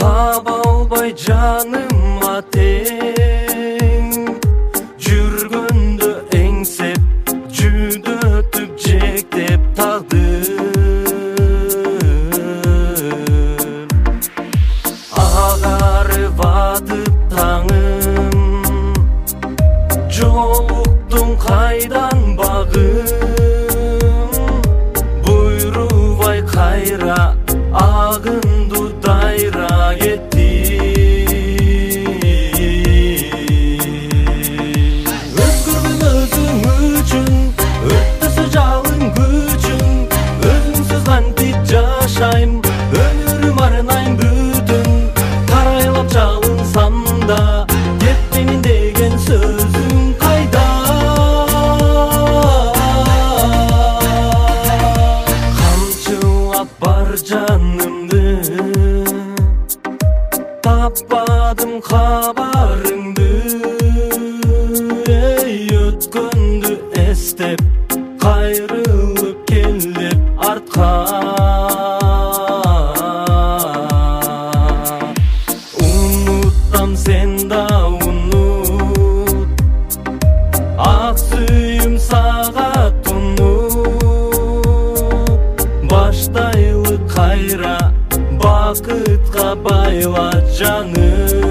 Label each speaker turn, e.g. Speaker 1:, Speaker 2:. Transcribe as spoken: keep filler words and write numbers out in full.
Speaker 1: таба албай жаныма тең, жүргөндө эңсеп жүдөтүп жектеп тагдыр. Агарып атып таңым, жолуктум кайдан багым, буйрубай кайра агынды дайра кетти. Өзгөргөн өзүң үчүн, өрттөсө жалын күчүң, өзүңсүз кантип жашайм, өмүрүм арнайм бүтүн. Карайлап жалынсам да, кетпеймин деген сөзүң кайда? Камчылап бар жанымды, таппадым кабарыңды. Эй, өткөндү эстеп, кайрылып келип артка. Унуттам, сен да унут, ак сүйүм сага тунуп. Баштайлы кайра, бакытка байла жаным.